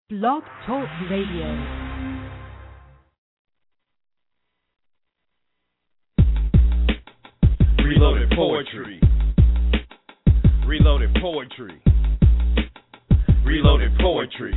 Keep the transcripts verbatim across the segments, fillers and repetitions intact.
Blog Talk Radio. Reloaded poetry. Reloaded poetry. Reloaded poetry.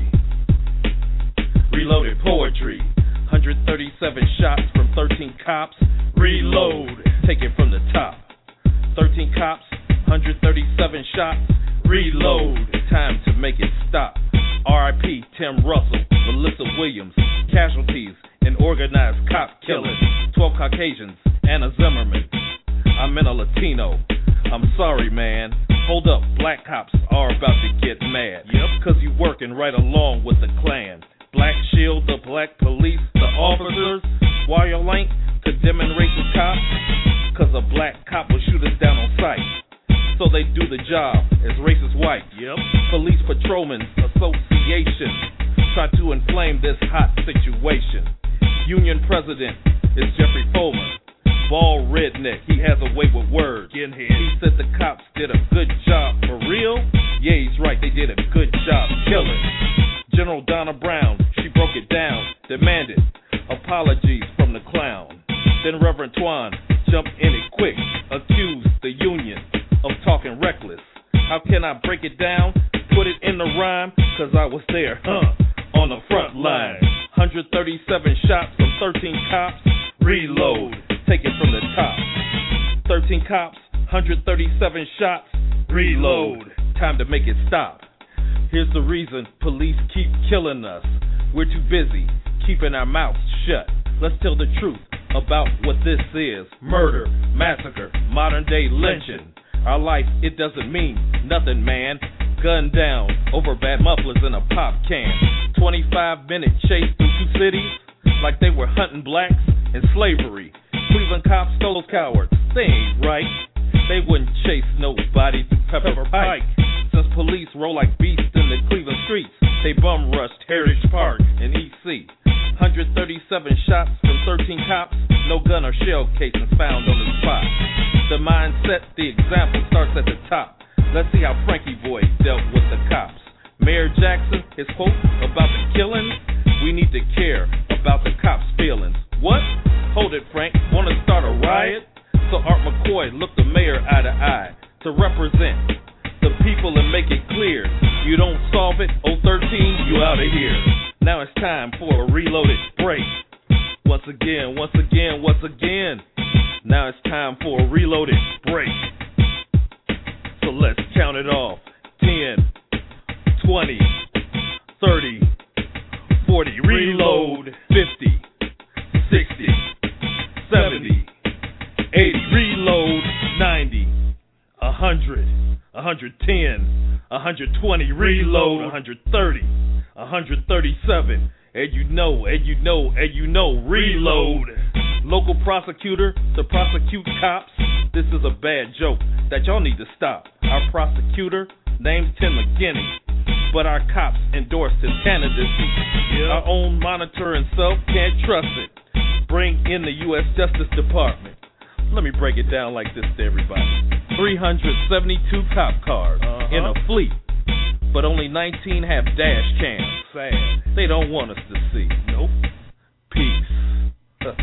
Reloaded poetry. one hundred thirty-seven shots from thirteen cops. Reload. Take it from the top. thirteen cops, one hundred thirty-seven shots. Reload. Time to make it stop. R I P Tim Russell, Melissa Williams. Casualties in organized cop killings. twelve Caucasians, Anna Zimmerman. I'm in a Latino. I'm sorry, man. Hold up, black cops are about to get mad. Yep, cause you working right along with the Klan. Black Shield, the black police, the officers. Why y'all ain't condemning racist cops? Cause a black cop will shoot us down on sight. So they do the job as racist whites. Yep. Police Patrolmen's Association try to inflame this hot situation. Union president is Jeffrey Foreman. Ball redneck, he has a way with words. He said the cops did a good job. For real? Yeah, he's right, they did a good job killing. General Donna Brown, she broke it down, demanded apologies from the clown. Then Reverend Twan jumped in it quick, accused the union of talking reckless. How can I break it down? Put it in the rhyme? Cause I was there, huh, on the front line. one hundred thirty-seven shots from thirteen cops. Reload. Take it from the top. thirteen cops, one hundred thirty-seven shots. Reload. Time to make it stop. Here's the reason police keep killing us. We're too busy keeping our mouths shut. Let's tell the truth about what this is. Murder, massacre, modern day lynching. Our life, it doesn't mean nothing, man. Gunned down over bad mufflers in a pop can. twenty-five minute chase through two cities like they were hunting blacks in slavery. Cleveland cops stole those cowards. They ain't right. They wouldn't chase nobody through Pepper Pike. Since police roll like beasts in the Cleveland streets, they bum rushed Heritage Park and E C. one hundred thirty-seven shots from thirteen cops. No gun or shell casings found on the spot. The mindset, the example starts at the top. Let's see how Frankie Boy dealt with the cops. Mayor Jackson, his quote about the killings. We need to care about the cops' feelings. What? Hold it, Frank. Want to start a riot? So Art McCoy looked the mayor eye to eye to represent the people and make it clear. You don't solve it, oh thirteen, you out of here. Now it's time for a reloaded break. Once again, once again, once again. Now it's time for a reloaded break. So let's count it off. ten, twenty, thirty, forty, reload. fifty, sixty, seventy, eighty, reload. ninety, one hundred, one hundred ten, one hundred twenty, reload. one hundred thirty, one hundred thirty-seven, and you know, and you know, and you know, reload. Local prosecutor to prosecute cops. This is a bad joke that y'all need to stop. Our prosecutor, name's Tim McGinney, but our cops endorsed his candidacy. Yeah. Our own monitor himself can't trust it. Bring in the U S Justice Department. Let me break it down like this to everybody. three hundred seventy-two cop cars uh-huh. in a fleet, but only nineteen have dash cams. Sad. They don't want us to see. Nope. Peace. one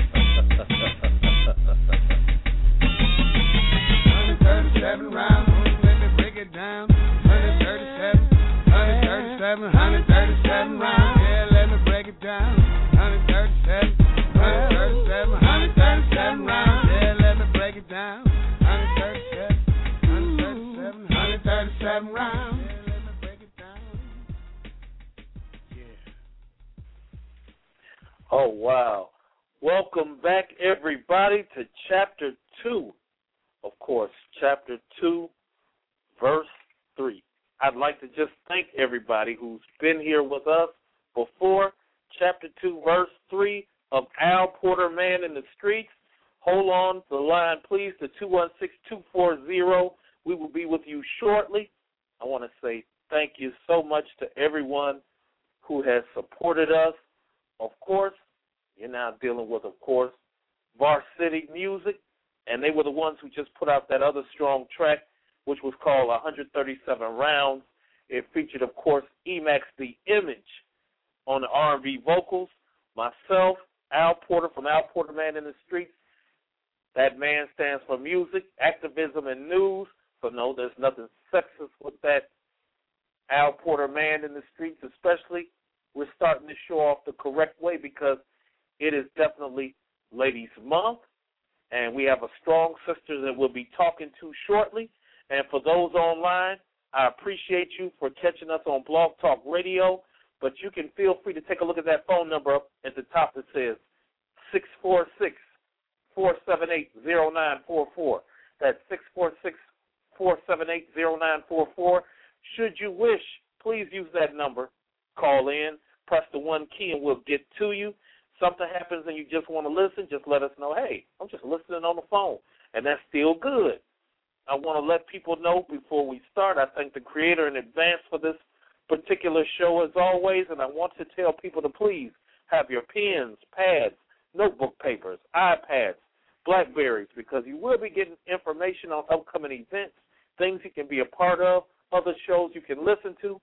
hundred thirty-seven rounds, let me break it down. one hundred thirty-seven, one hundred thirty-seven, one hundred thirty-seven rounds. Yeah, let me break it down. one hundred thirty-seven, one hundred thirty-seven, one hundred thirty-seven rounds. Yeah, let me break it down. one hundred thirty-seven, one hundred thirty-seven, one hundred thirty-seven rounds. Yeah, let me break it down. Yeah. Oh, wow. Welcome back, everybody, to Chapter two. Of course, Chapter two, Verse three. I'd like to just thank everybody who's been here with us before Chapter two, Verse three of Al Porter, Man in the Streets. Hold on the line, please, to two one six, two four zero. We will be with you shortly. I want to say thank you so much to everyone who has supported us. Of course, you're now dealing with, of course, Varsity Music, and they were the ones who just put out that other strong track, which was called one hundred thirty-seven Rounds. It featured, of course, Emax the Image on the R and B vocals, myself, Al Porter from Al Porter Man in the Streets. That man stands for music, activism, and news. So no, there's nothing sexist with that Al Porter Man in the Streets, especially. We're starting the show off the correct way because it is definitely Ladies Month, and we have a strong sister that we'll be talking to shortly. And for those online, I appreciate you for catching us on Blog Talk Radio, but you can feel free to take a look at that phone number up at the top that says six four six, four seven eight, zero nine four four. That's six four six, four seven eight, zero nine four four. Should you wish, please use that number. Call in, press the one key, and we'll get to you. Something happens and you just want to listen, just let us know, hey, I'm just listening on the phone, and that's still good. I want to let people know before we start, I thank the Creator in advance for this particular show as always, and I want to tell people to please have your pens, pads, notebook papers, iPads, Blackberries, because you will be getting information on upcoming events, things you can be a part of, other shows you can listen to.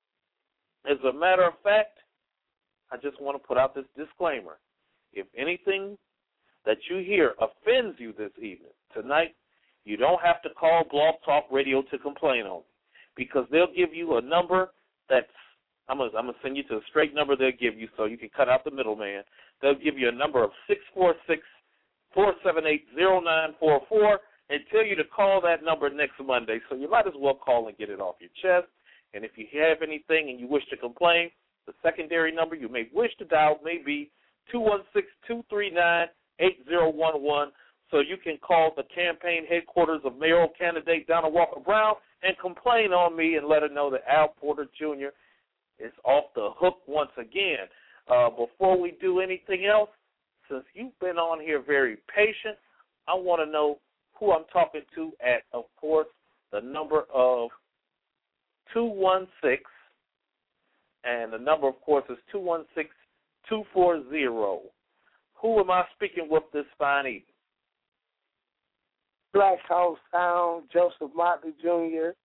As a matter of fact, I just want to put out this disclaimer. If anything that you hear offends you this evening, tonight, you don't have to call Blog Talk Radio to complain on, because they'll give you a number that's, I'm going to send you to a straight number they'll give you so you can cut out the middleman. They'll give you a number of six four six, four seven eight, zero nine four four and tell you to call that number next Monday. So you might as well call and get it off your chest. And if you have anything and you wish to complain, the secondary number you may wish to dial may be two one six, two three nine, eight zero one one. So you can call the campaign headquarters of mayoral candidate Donald Walker Brown and complain on me and let her know that Al Porter Junior is off the hook once again. Uh, before we do anything else, since you've been on here very patient, I want to know who I'm talking to at, of course, the number of two one six, and the number, of course, is two one six, two four zero. Who am I speaking with this fine evening? Black House Sound, Joseph Motley Junior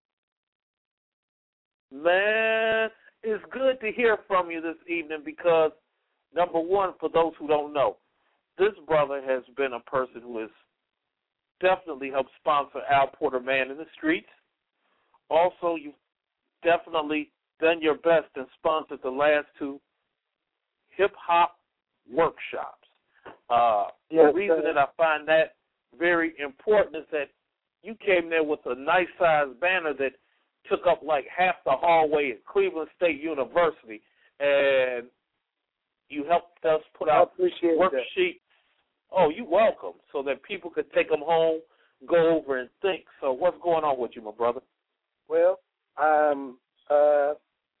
Man, it's good to hear from you this evening because, number one, for those who don't know, this brother has been a person who has definitely helped sponsor Al Porter Man in the Streets. Also, you've definitely done your best and sponsored the last two hip-hop workshops. Uh, yes, the reason sir. that I find that very important is that you came there with a nice-sized banner that took up like half the hallway at Cleveland State University, and you helped us put out worksheets. Oh, you're welcome, so that people could take them home, go over and think. So what's going on with you, my brother? Well, I'm uh,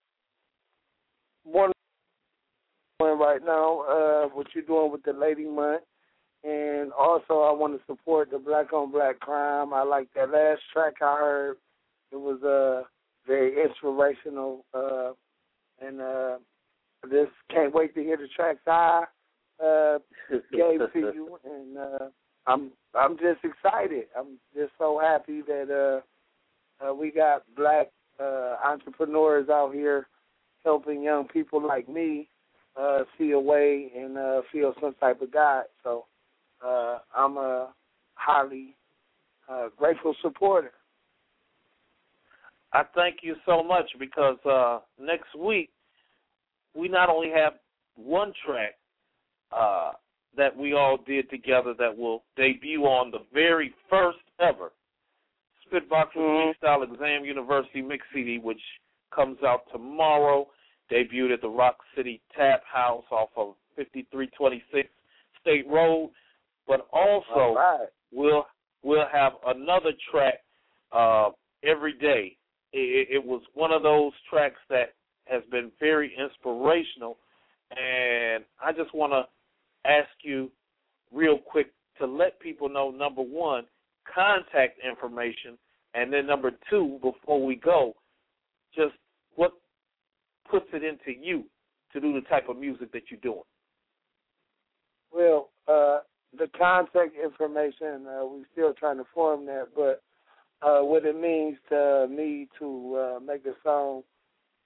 one right now, uh, what you're doing with the Lady Month. And also I want to support the Black on Black crime. I like that last track I heard. It was uh, very inspirational. Uh, and uh, I just can't wait to hear the tracks I uh, gave to you. And uh, I'm I'm just excited. I'm just so happy that uh, uh, we got black uh, entrepreneurs out here helping young people like me uh, see a way and uh, feel some type of guide. So Uh, I'm a highly uh, grateful supporter. I thank you so much because uh, next week we not only have one track uh, that we all did together that will debut on the very first ever Spitbox mm-hmm. Freestyle Exam University Mix C D, which comes out tomorrow, debuted at the Rock City Tap House off of fifty-three twenty-six State Road. But also, right. we'll we'll have another track uh, every day. It, it was one of those tracks that has been very inspirational, and I just want to ask you real quick to let people know, number one, contact information, and then number two, before we go, just what puts it into you to do the type of music that you're doing. Well, uh, the contact information, uh, we're still trying to form that, but uh, what it means to me to uh, make a song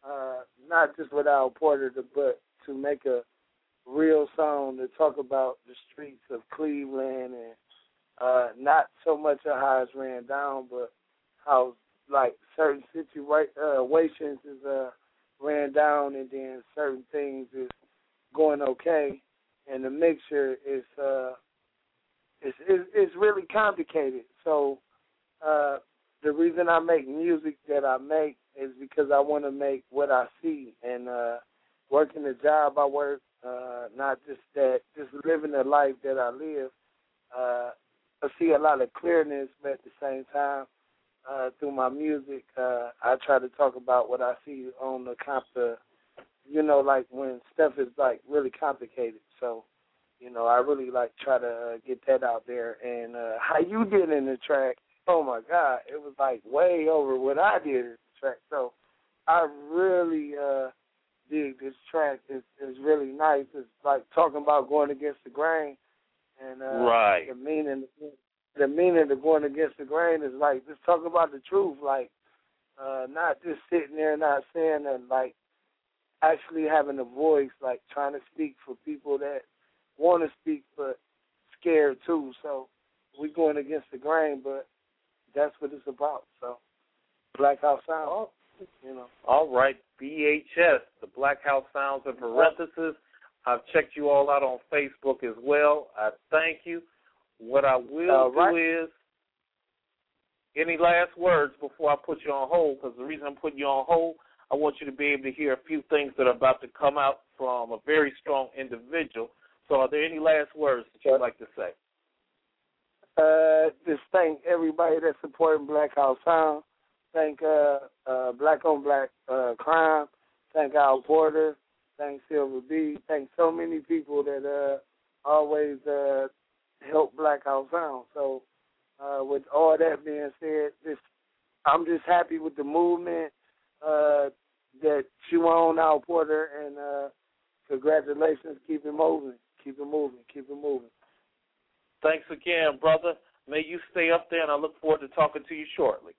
uh, not just with Al Porter, but to make a real song to talk about the streets of Cleveland and uh, not so much of how it's ran down, but how like certain situations is uh, ran down and then certain things is going okay, and the mixture is uh, it's, it's, it's really complicated. So uh, the reason I make music that I make is because I want to make what I see, and uh, working the job I work, uh, not just that, just living the life that I live. Uh, I see a lot of clearness, but at the same time, uh, through my music, uh, I try to talk about what I see on the comp, the, you know, like when stuff is like really complicated. So, you know, I really like try to uh, get that out there. And uh, how you did in the track, oh my God, it was like way over what I did in the track. So I really uh, dig this track. It's, it's really nice. It's like talking about going against the grain. And uh, right. the meaning, the meaning of going against the grain is like just talking about the truth, like uh, not just sitting there not saying that, like actually having a voice, like trying to speak for people that want to speak but scared too. So we're going against the grain, but that's what it's about. So Black House Sounds, you know. All right, B H S, the Black House Sounds in parentheses. I've checked you all out on Facebook as well. I thank you. What I will right. do is, any last words before I put you on hold, because the reason I'm putting you on hold, I want you to be able to hear a few things that are about to come out from a very strong individual. So are there any last words that you'd like to say? Uh, just thank everybody that's supporting Black House Sound. Thank uh, uh, Black on Black uh, Crime. Thank Al Porter. Thank Silver B. Thank so many people that uh, always uh, help Black House Sound. So uh, with all that being said, just, I'm just happy with the movement uh, that you own, Al Porter, and uh, congratulations. Keep it moving. Keep it moving. Keep it moving. Thanks again, brother. May you stay up there, and I look forward to talking to you shortly.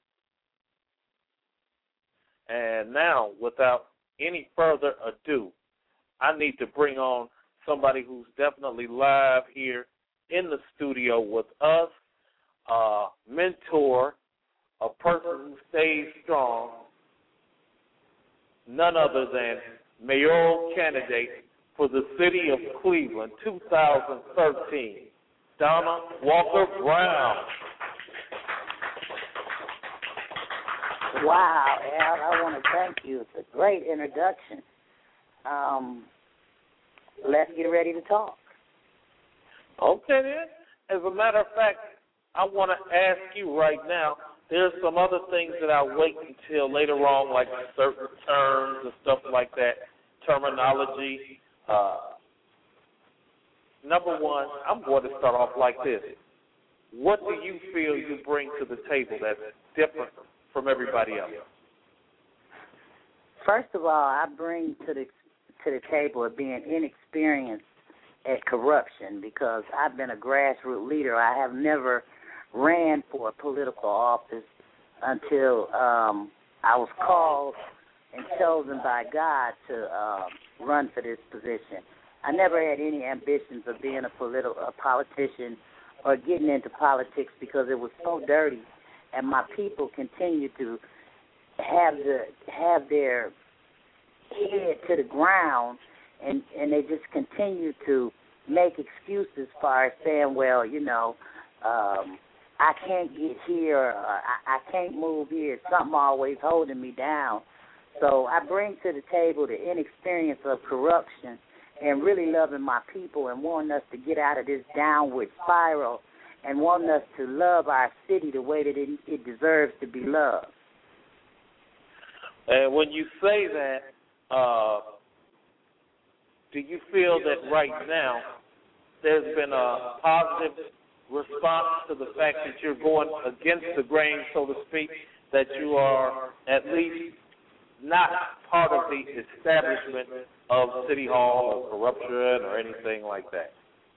And now, without any further ado, I need to bring on somebody who's definitely live here in the studio with us, a mentor, a person who stays strong, none other than mayoral candidate for the city of Cleveland, two thousand thirteen, Donna Walker Brown. Wow, Al, I want to thank you. It's a great introduction. Um, let's get ready to talk. Okay, then. As a matter of fact, I want to ask you right now, there's some other things that I'll wait until later on, like certain terms and stuff like that, terminology. Uh, number one, I'm going to start off like this. What do you feel you bring to the table that's different from everybody else? First of all, I bring to the to the table of being inexperienced at corruption, because I've been a grassroots leader. I have never ran for a political office until um, I was called and chosen by God to uh, run for this position. I never had any ambitions of being a political a politician or getting into politics, because it was so dirty, and my people continue to have the have their head to the ground, and, and they just continue to make excuses as far as saying, well, you know, um, I can't get here, or I, I can't move here. Something always holding me down. So I bring to the table the inexperience of corruption and really loving my people and wanting us to get out of this downward spiral and wanting us to love our city the way that it, it deserves to be loved. And when you say that, uh, do you feel that right now there's been a positive response to the fact that you're going against the grain, so to speak, that you are at least not part of the establishment of City Hall or corruption or anything like that?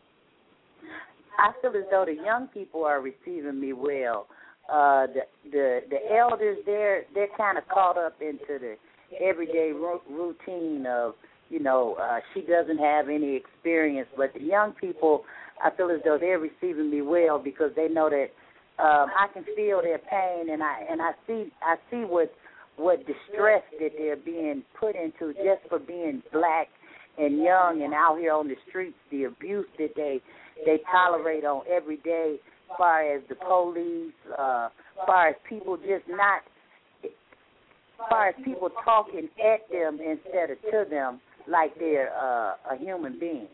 I feel as though the young people are receiving me well. Uh, the the the elders, they're they're kind of caught up into the everyday ro- routine of, you know, uh, she doesn't have any experience. But the young people, I feel as though they're receiving me well because they know that um, I can feel their pain, and I and I see I see what what distress that they're being put into just for being black and young and out here on the streets, the abuse that they they tolerate on every day, as far as the police, uh, as far as people just not, as far as people talking at them instead of to them like they're uh, a human being.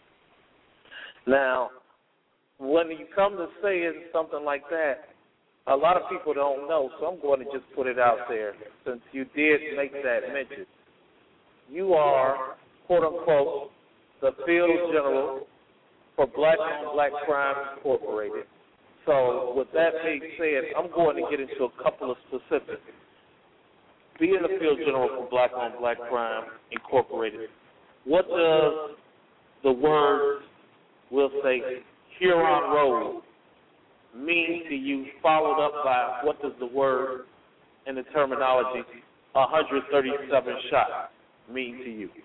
Now, when you come to saying something like that, a lot of people don't know, so I'm going to just put it out there. Since you did make that mention, you are, quote unquote, the field general for Black on Black Crime Incorporated. So, with that being said, I'm going to get into a couple of specifics. Being the field general for Black on Black Crime Incorporated, what does the word, we'll say, Huron Road mean to you, followed up by what does the word and the terminology one hundred thirty-seven shots mean to you?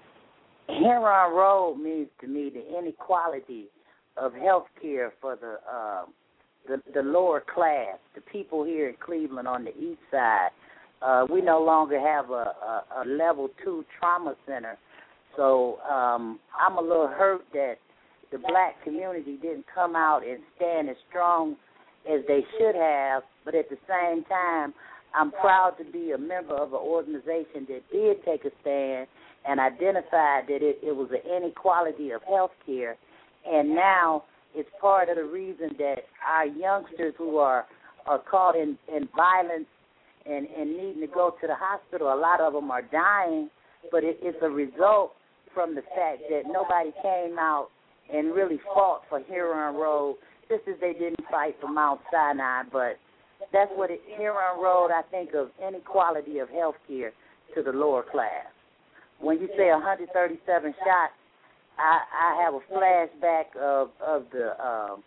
Huron Road means to me the inequality of health care for the, uh, the the lower class, the people here in Cleveland on the east side. Uh, we no longer have a, a, a level two trauma center, so um, I'm a little hurt that the black community didn't come out and stand as strong as they should have, but at the same time, I'm proud to be a member of an organization that did take a stand and identified that it, it was an inequality of health care, and now it's part of the reason that our youngsters who are, are caught in, in violence and, and needing to go to the hospital, a lot of them are dying, but it, it's a result from the fact that nobody came out and really fought for Huron Road, just as they didn't fight for Mount Sinai. But that's what it, Huron Road, I think of inequality of health care to the lower class. When you say one hundred thirty-seven shots, I, I have a flashback of, of the um,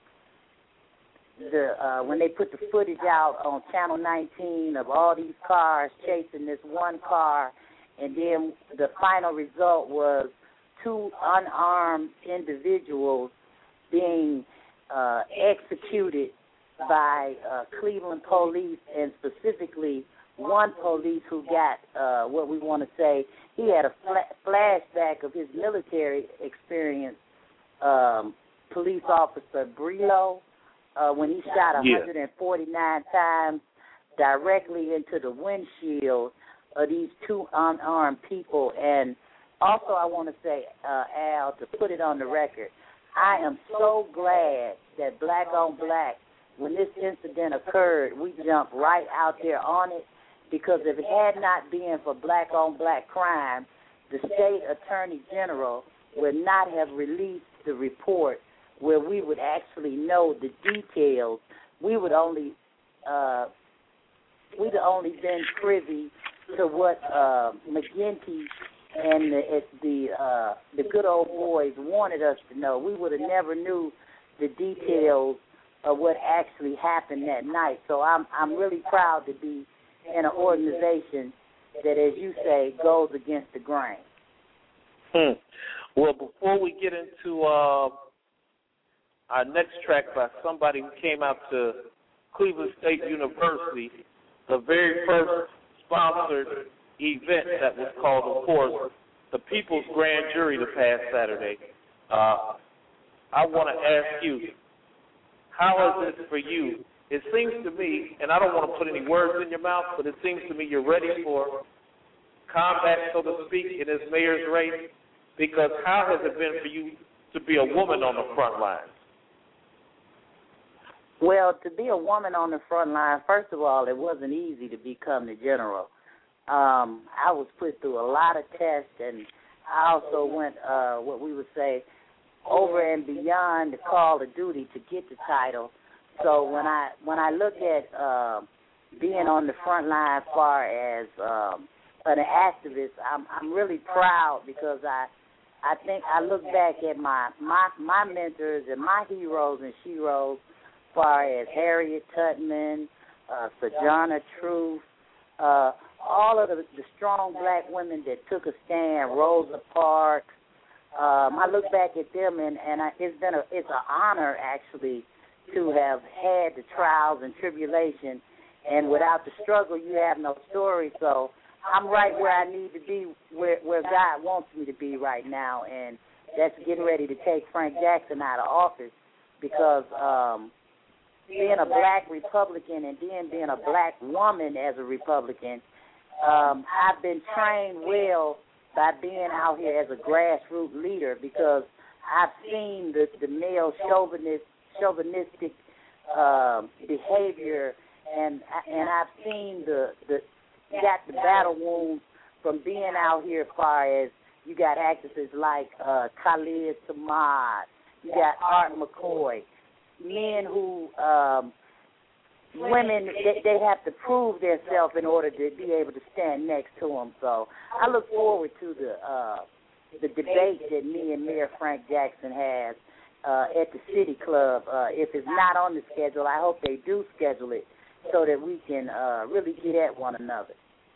the uh, when they put the footage out on Channel nineteen of all these cars chasing this one car, and then the final result was two unarmed individuals being uh, executed by uh, Cleveland police, and specifically one police who got uh, what we want to say, he had a fla- flashback of his military experience, um, police officer Brillo, uh, when he shot one hundred forty-nine yeah. times directly into the windshield of these two unarmed people. And also, I want to say, uh, Al, to put it on the record, I am so glad that Black on Black, when this incident occurred, we jumped right out there on it, because if it had not been for Black on Black crime, the state attorney general would not have released the report where we would actually know the details. We would only, uh, we'd only been privy to what uh, McGinty and the the, uh, the good old boys wanted us to know. We would have never knew the details of what actually happened that night. So I'm I'm really proud to be in an organization that, as you say, goes against the grain. Hmm. Well, before we get into uh, our next track by somebody who came out to Cleveland State University, the very first sponsored event that was called, of course, the People's Grand Jury the past Saturday. Uh, I want to ask you, how is it for you? It seems to me, and I don't want to put any words in your mouth, but it seems to me you're ready for combat, so to speak, in this mayor's race, because how has it been for you to be a woman on the front lines? Well, to be a woman on the front line, first of all, it wasn't easy to become the general. Um, I was put through a lot of tests, and I also went, uh, what we would say, over and beyond the call of duty to get the title. So when I when I look at uh, being on the front line as far as um, an activist, I'm I'm really proud, because I I think I look back at my my, my mentors and my heroes and sheroes, as far as Harriet Tubman, uh, Sojourner Truth, uh, all of the, the strong black women that took a stand, Rosa Parks. Um, I look back at them, and, and I, it's been a, it's an honor, actually, to have had the trials and tribulation. And without the struggle, you have no story. So I'm right where I need to be, where, where God wants me to be right now, and that's getting ready to take Frank Jackson out of office, because um, being a black Republican and then being a black woman as a Republican, um, I've been trained well by being out here as a grassroots leader, because I've seen the, the male chauvinist, chauvinistic uh, behavior, and and I've seen the, the got the battle wounds from being out here as far as you got actresses like uh, Khalid Samad, you got Art McCoy, men who, um, women, they, they have to prove themselves in order to be able to stand next to them. So I look forward to the uh, the debate that me and Mayor Frank Jackson has uh, at the City Club. Uh, if it's not on the schedule, I hope they do schedule it so that we can uh, really get at one another.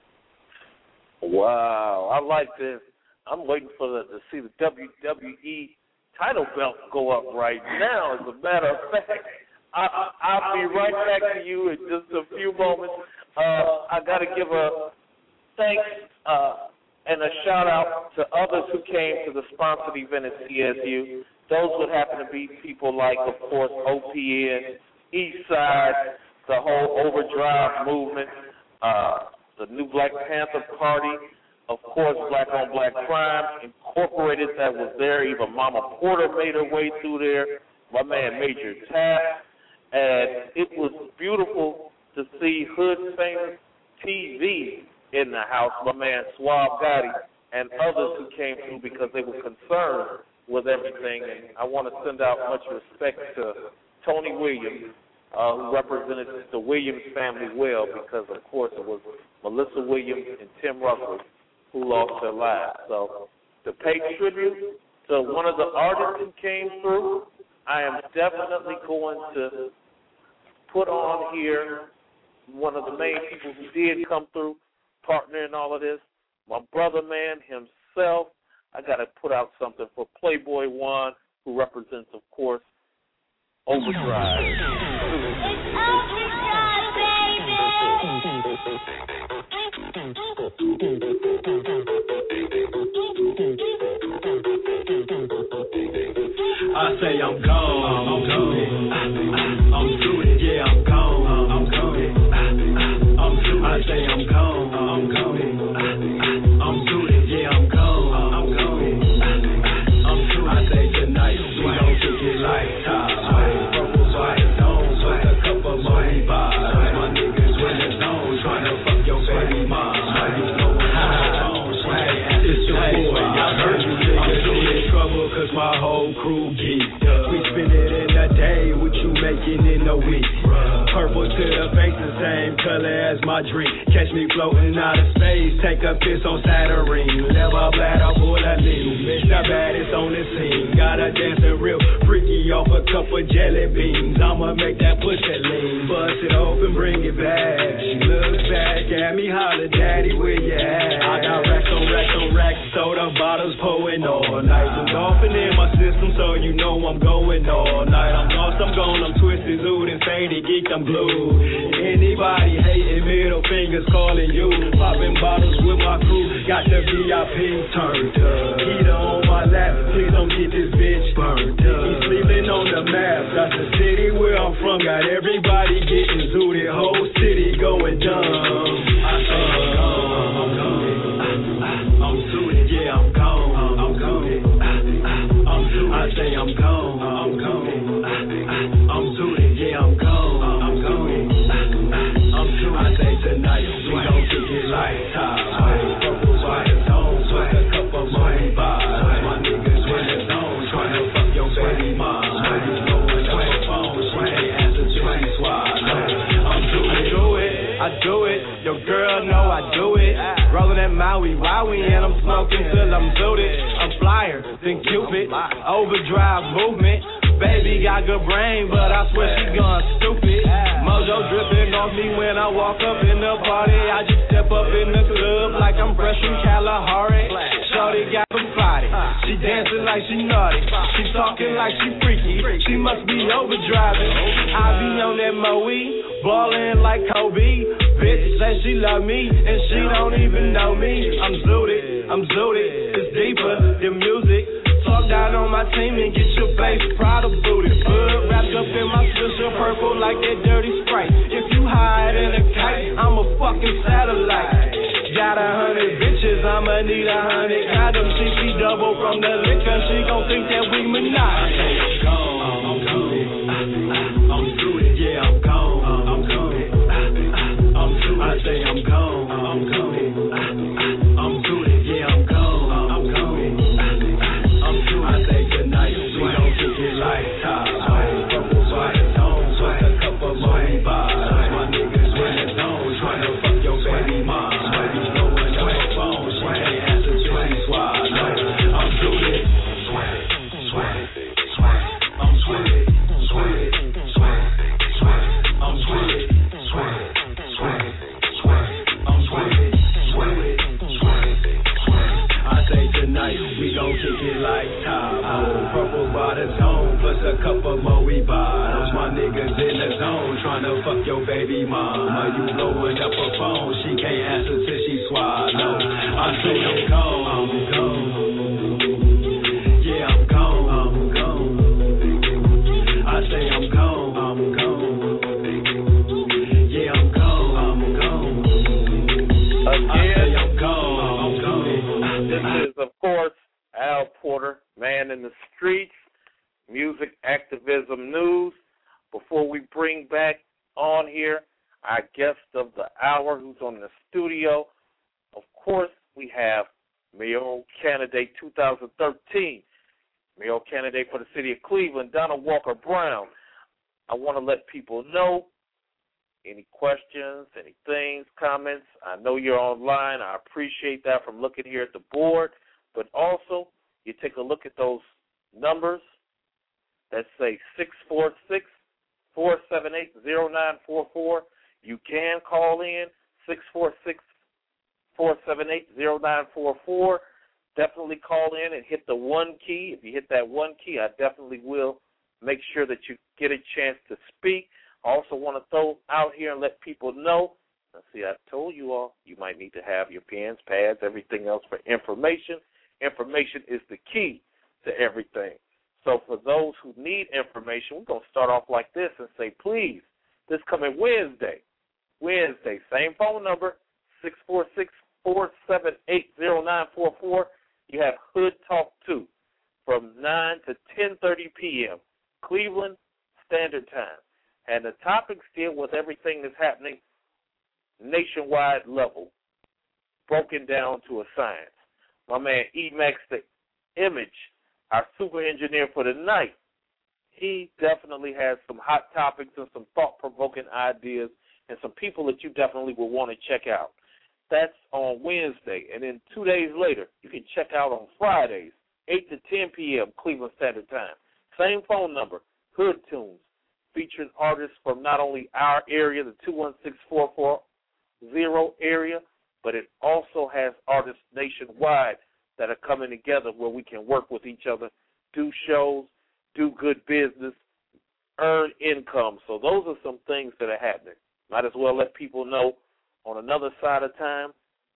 Wow, I like this. I'm waiting for the, to see the W W E title belt go up right now. As a matter of fact, I, I'll be right back to you in just a few moments. Uh, I got to give a thanks uh, and a shout out to others who came to the sponsored event at C S U. Those would happen to be people like, of course, O P N, Eastside, the whole Overdrive movement, uh, the new Black Panther Party, of course, Black on Black Crime Incorporated that was there. Even Mama Porter made her way through there. My man Major Taft. And it was beautiful to see Hood Famous T V in the house. My man Suave Gotti and others who came through because they were concerned with everything. And I want to send out much respect to Tony Williams, uh, who represented the Williams family well, because, of course, it was Melissa Williams and Tim Russell who lost their lives. So to pay tribute to one of the artists who came through, I am definitely going to put on here one of the main people who did come through, partner in all of this, my brother man himself. I got to put out something for Playboy One, who represents, of course, Overdrive. It's Overdrive, baby! I say I'm gone, I'm gone, I'm through it, yeah, I'm gone, I'm gone, I'm through it, I say I'm gone, I'm gone, I'm through it, yeah, I'm gone, I'm gone, I'm through it, I say tonight, we gon' kick it like top, purple, white, zone, with a cup of money bars, my niggas in the zone, tryna fuck your baby mom, you know high, it's your boy, I heard you niggas in trouble, cause my whole crew geeked up. We spend it in a day, what you making in a week? Purple to the face, the same color as my drink. Catch me floating out of space, take a piss on Saturn. Never bladder full of lean. The baddest on the scene. Gotta dancing real freaky off a couple jelly beans. I'ma make that pussy lean. Bust it open, bring it back. She looks back at me, holler, daddy, where you at? I got racks on racks on racks, soda bottles pouring all night. I'm golfing in my system, so you know I'm going all night. I'm lost, I'm gone, I'm twisted, zooted, and faded, geeked, I'm blue. Anybody hating, middle fingers calling you. Popping bottles with my crew, got the V I P turned up. Heater on my lap, please don't get this bitch burnt up. He's sleeping on the map, that's the city where I'm from. Got everybody getting zooted, whole city going dumb. I say I'm gone, I'm gone, I'm zooted, yeah, I'm gone, I'm gone, I'm zooted. I say I'm gone, I'm gone, I'm zooted, yeah, I'm gone, I'm gone, I'm zooted. I say tonight we gon' kick it like top. Purple, white, zone, with a cup of money bars. My niggas in the zone, tryna fuck your baby mom. You know it's on the phone, she ain't answer to me swap. I'm doing it, I do it, I do it. Your girl know I do it. Rolling that Maui, Wowie, and I'm smoking till I'm zooted. I'm flyer than Cupid, overdrive movement. Baby got good brain, but I swear she gone stupid. Mojo dripping off me when I walk up in the party. I just step up in the club like I'm fresh from Kalahari. Shorty got a body, she dancing like she naughty. She talking like she freaky, she must be overdriving. I be on that Moe, ballin' like Kobe. Bitch say she love me, and she don't even know me. I'm zooted, I'm zooted, it's deeper than music. Talk down on my team and get your face proud of booty. Hood wrapped up in my Swisher purple like that dirty Sprite. If you hide in a kite, I'm a fucking satellite. Got a hundred bitches, I'ma need a hundred condoms. She be double from the liquor, she gon' think that we monogamous. I'm gone, I'm zooted, I'm zooted, yeah I'm gone, I'm zooted, I'm zooted. I say I'm gone, I'm zooted, I'm zooted, yeah I'm gone, I'm zooted. I say tonight, we gon' kick it like top. Purple body tone, just a couple more bars. My niggas in the zone, tryna fuck your baby mom. Baby blowing up her phone, she can't answer till she swallow. I'm zooted, sweat it, sweat it, sweat it. I'm sweated, sweated, sweat it, sweat it. I'm sweated, sweated, sweat it, sweat it. I'm sweated, sweated, sweat it, sweat it. I say tonight, we gon' kick it like top. Purple bottoms home, plus a couple more we bottles. My niggas in the zone, tryna fuck your baby mama. You blowing up her phone, she can't answer till she swallow. I say I'm gone, I'm gone. Yeah, I'm gone, I'm gone. I say I'm gone, I'm gone. Yeah, I'm gone, I'm gone. I say I'm gone, I'm gone. This is, of course, Al Porter, Man in the Streets, Music Activism News. Before we bring back on here our guest of the hour who's on the studio, of course, we have mayoral candidate two thousand thirteen, mayoral candidate for the city of Cleveland, Donna Walker Brown. I want to let people know any questions, any things, comments. I know you're online. I appreciate that from looking here at the board. But also, you take a look at those numbers that say six four six, four seven eight, zero nine four four. You can call in six four six, four seven eight, zero nine four four. Definitely call in and hit the one key. If you hit that one key, I definitely will make sure that you get a chance to speak. I also want to throw out here and let people know, let's see, I told you all, you might need to have your pens, pads, everything else for information. Information is the key to everything. So for those who need information, we're going to start off like this and say, please, this coming Wednesday, Wednesday, same phone number, six four six, four seven eight, zero nine four four. You have Hood Talk two from nine to ten thirty p.m., Cleveland Standard Time. And the topics deal with everything that's happening nationwide level, broken down to a science. My man Emax the Image, our super engineer for the night, he definitely has some hot topics and some thought-provoking ideas and some people that you definitely will want to check out. That's on Wednesday. And then two days later, you can check out on Fridays, eight to ten p.m. Cleveland Standard Time. Same phone number, Hood Tunes, featuring artists from not only our area, the two one six, four four zero area, but it also has artists nationwide that are coming together where we can work with each other, do shows, do good business, earn income. So those are some things that are happening. Might as well let people know on another side of time,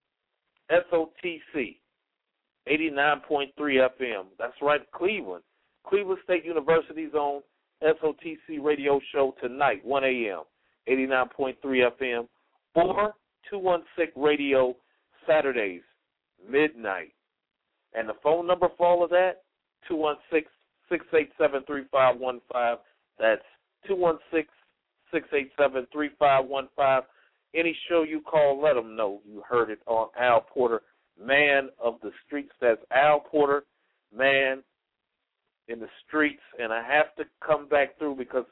S O T C, eighty-nine point three F M. That's right, Cleveland. Cleveland State University's own S O T C radio show tonight, one a.m., eighty-nine point three F M, or two one six radio Saturdays, midnight. And the phone number for all of that, two one six, six eight seven, three five one five. That's two one six, six eight seven, three five one five. Any show you call, let them know you heard it on Al Porter, Man of the Streets. That's Al Porter, Man in the Streets. And I have to come back through because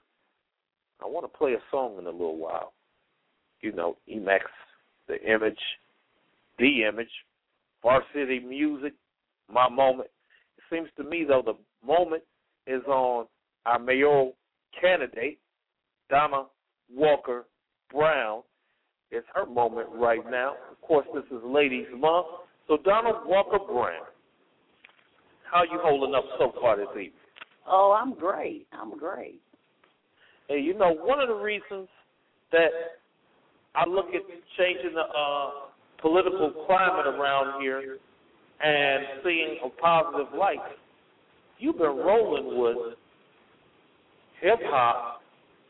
I want to play a song in a little while. You know, Emax, the Image, the Image, Varsity Music, My Moment. It seems to me, though, the moment is on our mayoral candidate, Donna Walker Brown. It's her moment right now. Of course, this is Ladies Month. So, Donna Walker Brown, how you holding up so far this evening? Oh, I'm great. I'm great. Hey, you know, one of the reasons that I look at changing the uh, political climate around here and seeing a positive light, you've been rolling with hip-hop,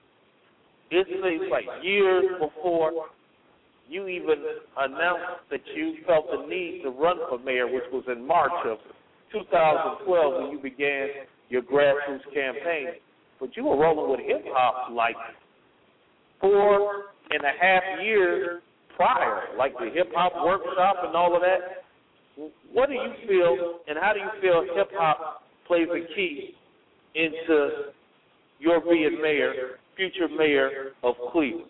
it seems like years before you even announced that you felt the need to run for mayor, which was in March of two thousand twelve when you began your grassroots campaign. But you were rolling with hip-hop like four and a half years prior, like the hip-hop workshop and all of that. What do you feel, and how do you feel hip-hop plays a key into your being mayor, future mayor of Cleveland?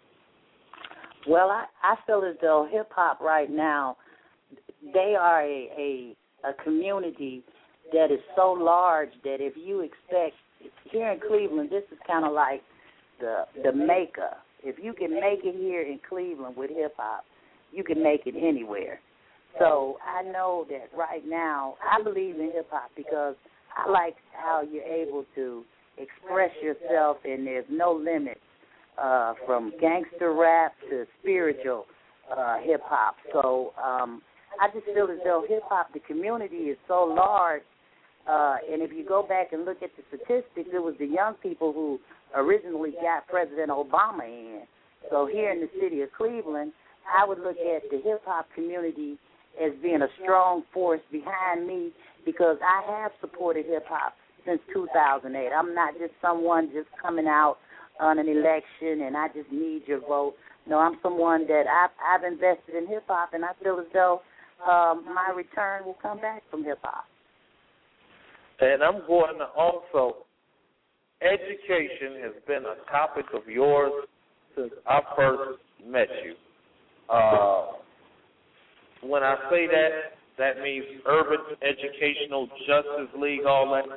Well, I, I feel as though hip-hop right now, they are a, a, a community that is so large that if you expect, here in Cleveland, this is kind of like the the maker. If you can make it here in Cleveland with hip-hop, you can make it anywhere. So I know that right now, I believe in hip-hop because I like how you're able to express yourself and there's no limits uh, from gangster rap to spiritual uh, hip-hop. So um, I just feel as though hip-hop, the community is so large. Uh, and if you go back and look at the statistics, it was the young people who originally got President Obama in. So here in the city of Cleveland, I would look at the hip-hop community as being a strong force behind me because I have supported hip-hop since two thousand eight. I'm not just someone just coming out on an election and I just need your vote. No, I'm someone that I've, I've invested in hip-hop, and I feel as though um, my return will come back from hip-hop. And I'm going to also, education has been a topic of yours since I first met you. Uh, when I say that, that means Urban Educational Justice League, all that.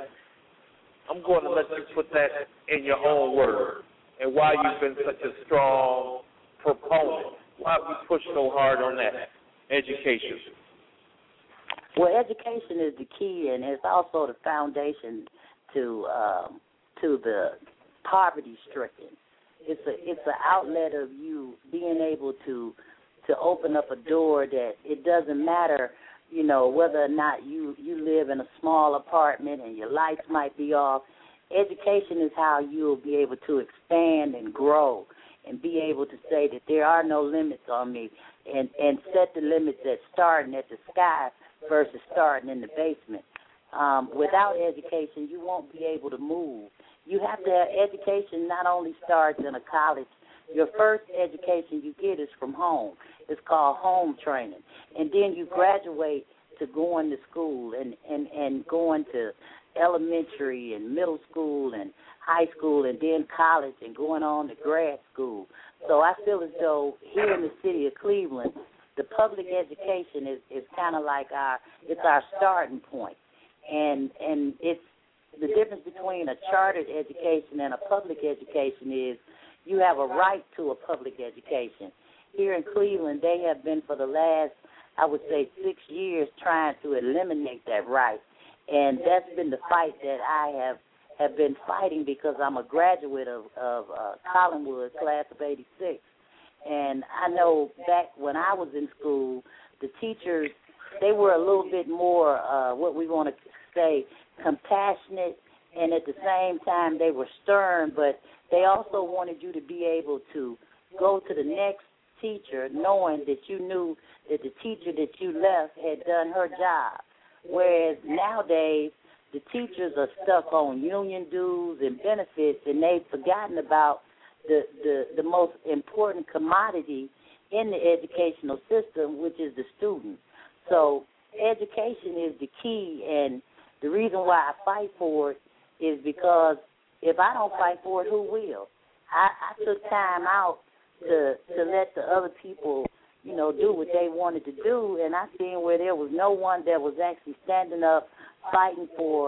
I'm going to let you put that in your own words and why you've been such a strong proponent. Why have you pushed so hard on that education? Well, education is the key, and it's also the foundation to um, to the poverty-stricken. It's a it's an outlet of you being able to to open up a door that it doesn't matter, you know, whether or not you, you live in a small apartment and your lights might be off. Education is how you'll be able to expand and grow and be able to say that there are no limits on me and, and set the limits at starting at the sky versus starting in the basement. Um, without education, you won't be able to move. You have to have education not only starts in a college. Your first education you get is from home. It's called home training. And then you graduate to going to school and, and, and going to elementary and middle school and high school and then college and going on to grad school. So I feel as though here in the city of Cleveland, the public education is, is kind of like our, it's our starting point. And, and it's the difference between a chartered education and a public education is you have a right to a public education. Here in Cleveland, they have been for the last, I would say, six years trying to eliminate that right. And that's been the fight that I have, have been fighting because I'm a graduate of, of uh, Collinwood, class of eighty-six. And I know back when I was in school, the teachers, they were a little bit more, uh, what we want to say, compassionate, and at the same time they were stern, but they also wanted you to be able to go to the next teacher knowing that you knew that the teacher that you left had done her job. Whereas nowadays, the teachers are stuck on union dues and benefits, and they've forgotten about the, the, the most important commodity in the educational system, which is the student. So education is the key, and the reason why I fight for it is because if I don't fight for it, who will? I, I took time out to to let the other people, you know, do what they wanted to do, and I seen where there was no one that was actually standing up fighting for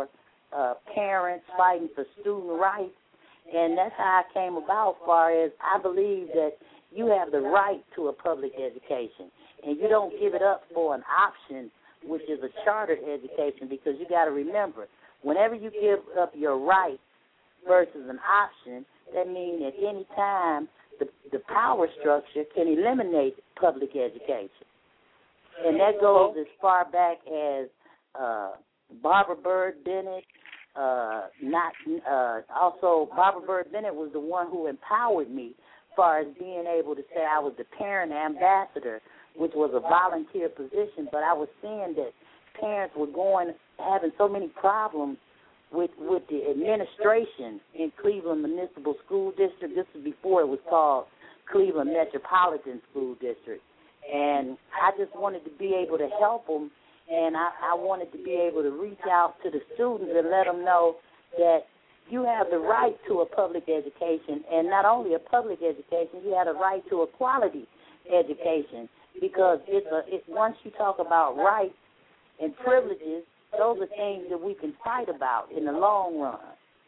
uh, parents fighting for student rights, and that's how I came about. As far as I believe that you have the right to a public education, and you don't give it up for an option, which is a chartered education, because you got to remember, whenever you give up your right versus an option, that means at any time the, the power structure can eliminate public education. And that goes as far back as uh, Barbara Byrd Bennett. Uh, not uh, also, Barbara Byrd Bennett was the one who empowered me as far as being able to say I was the parent ambassador, which was a volunteer position. But I was seeing that parents were going having so many problems with with the administration in Cleveland Municipal School District. This was before it was called Cleveland Metropolitan School District. And I just wanted to be able to help them, and I, I wanted to be able to reach out to the students and let them know that you have the right to a public education, and not only a public education, you have a right to a quality education, because it's a, it, once you talk about rights and privileges, those are things that we can fight about in the long run.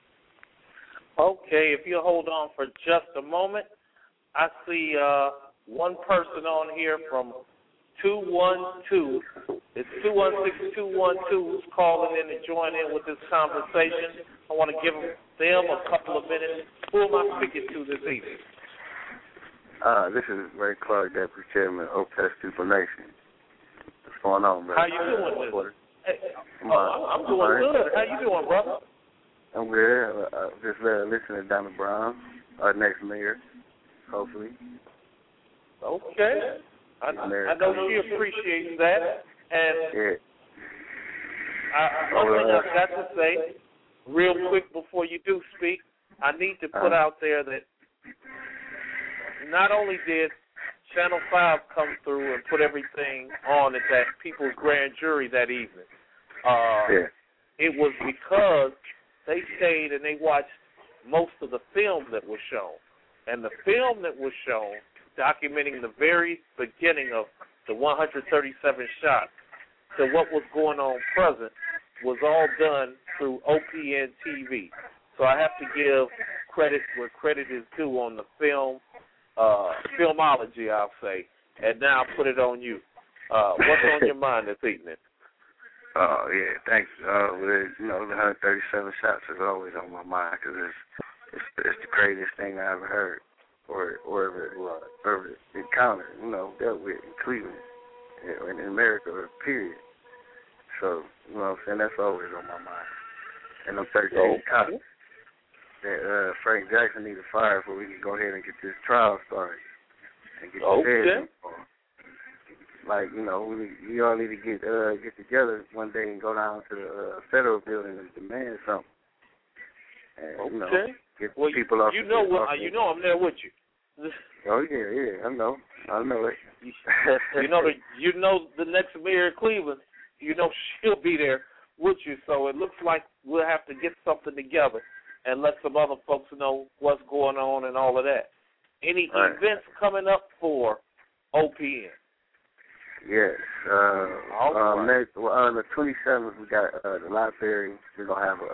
Okay, if you'll hold on for just a moment, I see uh, one person on here from two one two. It's two one six two one two who's calling in to join in with this conversation. I want to give them a couple of minutes. Who am I speaking to this evening? Uh, this is Ray Clark, Deputy Chairman of Opus People Nation. What's going on, brother? How you doing, this? Hey, oh, I'm doing good. How you doing, brother? I'm good. Uh, just uh, listening to Donna Brown, our next mayor, hopefully. Okay. I, I know she appreciates that. And yeah. I, one thing I've got to say, real quick before you do speak, I need to put out there that not only did Channel five come through and put everything on at that People's Grand Jury that evening, uh, yeah. it was because they stayed and they watched most of the film that was shown. And the film that was shown, documenting the very beginning of the one hundred thirty-seven shots to what was going on present, was all done through O P N T V. So I have to give credit where credit is due on the film, uh, filmology, I'll say. And now I'll put it on you. Uh, what's on your mind this evening? Oh, yeah, thanks. Uh, you know, the one hundred thirty-seven shots is always on my mind because it's, it's, it's the craziest thing I ever heard. Or, or ever, ever encountered, you know, dealt with in Cleveland, in, in America, period. So, you know what I'm saying, that's always on my mind. And them thirteen cops that uh, Frank Jackson needed fired before we can go ahead and get this trial started and get the okay. head. Like, you know, we, we all need to get uh, get together one day and go down to the uh, federal building and demand something. And, okay. You know, get well, people you, off you the know what? You know I'm there with you. Oh yeah, yeah, I know, I know it. you know the you know the next mayor of Cleveland. You know she'll be there with you. So it looks like we'll have to get something together and let some other folks know what's going on and all of that. Any right. events coming up for O P N? Yes. Uh, all um, right. next, well, on the twenty-seventh, we got uh, the library. We're gonna have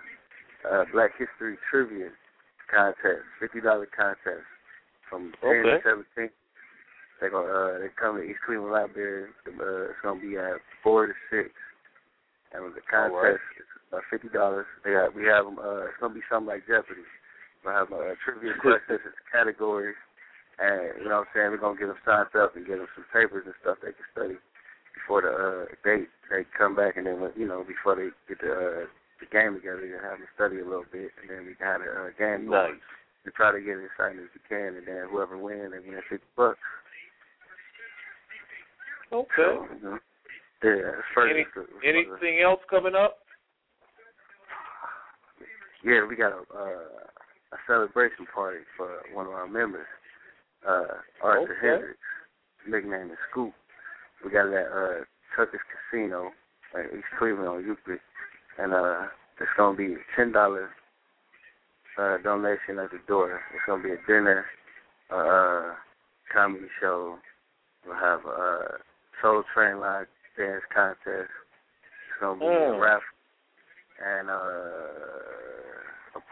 a, a Black History trivia contest, fifty dollar contest. From ten okay. to seventeen, they go. Uh, they come to East Cleveland Library. Uh, it's gonna be at four to six, and the contest right. is uh, fifty dollars. They got. We have them. Uh, it's gonna be something like Jeopardy. We have uh, trivia questions, categories, and you know what I'm saying. We're gonna get them signed up and get them some papers and stuff they can study before the uh, they they come back, and then you know before they get the uh, the game together, you have them study a little bit, and then we can have the uh, game going. Nice. To try to get as excited as you can, and then whoever wins, they win fifty bucks. Okay. So, you know, yeah. First, Any, first, anything else coming up? Yeah, we got a, uh, a celebration party for one of our members, uh, Arthur okay. Hendricks, nickname is Scoop. We got it at uh, Tucker's Casino in East Cleveland on Euclid, and uh, it's gonna be ten dollars. Uh, donation at the door. It's gonna be a dinner, uh, comedy show. We'll have a Soul Train Line dance contest. It's gonna be mm. a raffle, and uh,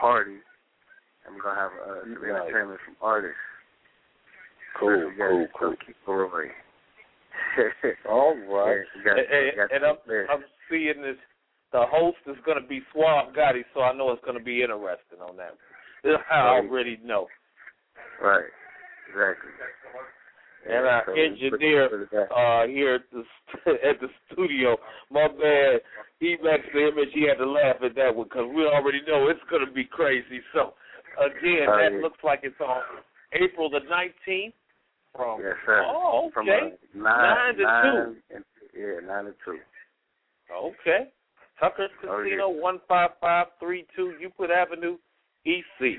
party, and we're gonna have uh, some Right. entertainment from artists. Cool, We got cool, cool. Keith Roy. All right. Yeah, we got- and we got and I'm, there. I'm seeing this. The host is going to be Suave Gotti, so I know it's going to be interesting on that. I already know. Right. Exactly. And our so engineer put it back. uh, here at the at the studio, my man, he matched the image. He had to laugh at that one because we already know it's going to be crazy. So, again, Oh, that yeah. looks like it's on April the nineteenth. From Yes, sir. oh, From okay, uh, nine, nine to nine and, yeah, nine to two. okay. Tucker's Oh, Casino, yeah. one five five three two Euclid Avenue, E C.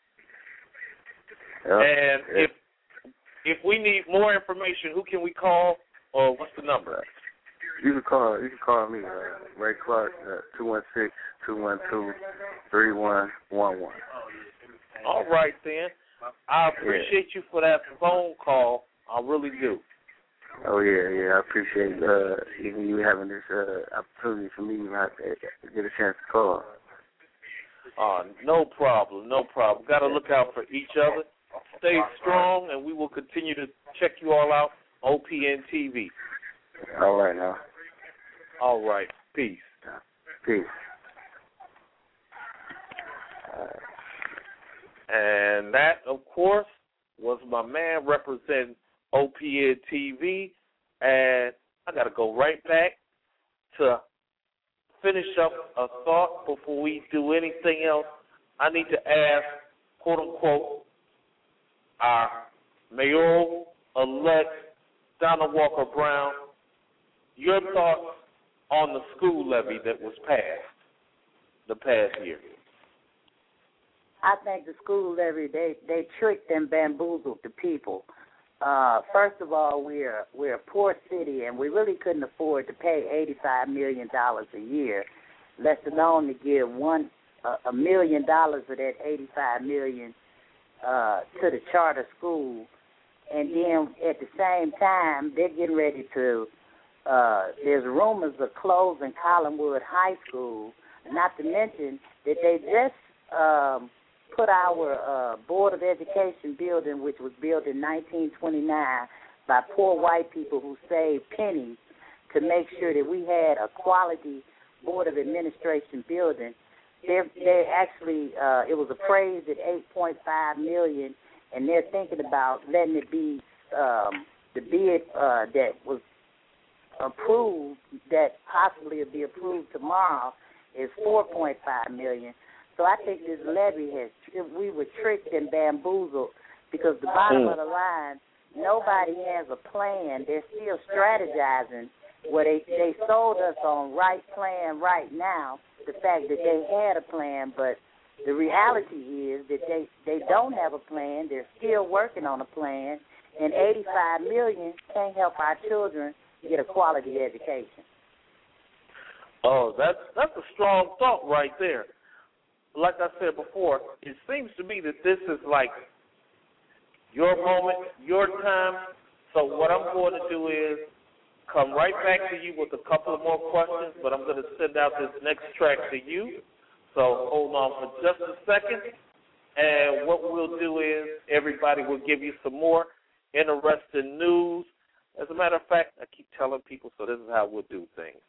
Yep. And Yep. if if we need more information, who can we call, or what's the number? You can call. You can call me, uh, Ray Clark, uh, two one six two one two three one one one. All right, then. I appreciate you for that phone call. I really do. Oh yeah, yeah. I appreciate uh, even you having this uh, opportunity for me to have to get a chance to call. Uh, no problem, no problem. Got to look out for each other. Stay strong, and we will continue to check you all out. O P N T V. All right now. All right. Peace. Peace. Uh, and that, of course, was my man representing O P N T V. And I got to go right back to finish up a thought before we do anything else. I need to ask, quote unquote, our mayoral-elect Donald Walker Brown, your thoughts on the school levy that was passed the past year. I think the school levy, they, they tricked and bamboozled the people. Uh, first of all, we're we're a poor city, and we really couldn't afford to pay eighty-five million dollars a year, let alone to give one uh, a million dollars of that eighty-five million dollars uh, to the charter school. And then at the same time, they're getting ready to, uh, there's rumors of closing Collinwood High School, not to mention that they just um, put our uh, Board of Education building, which was built in nineteen twenty-nine by poor white people who saved pennies to make sure that we had a quality Board of Administration building. They're, they actually, uh, it was appraised at eight point five million dollars, and they're thinking about letting it be um, the bid uh, that was approved, that possibly will be approved tomorrow, is four point five million dollars. So I think this levy has, we were tricked and bamboozled because the bottom mm. of the line, nobody has a plan. They're still strategizing where they, they sold us on right plan right now, the fact that they had a plan, but the reality is that they, they don't have a plan. They're still working on a plan, and eighty-five million dollars can't help our children get a quality education. Oh, that's that's a strong thought right there. Like I said before, it seems to me that this is like your moment, your time. So what I'm going to do is come right back to you with a couple of more questions, but I'm going to send out this next track to you. So hold on for just a second. And what we'll do is everybody will give you some more interesting news. As a matter of fact, I keep telling people, so this is how we'll do things.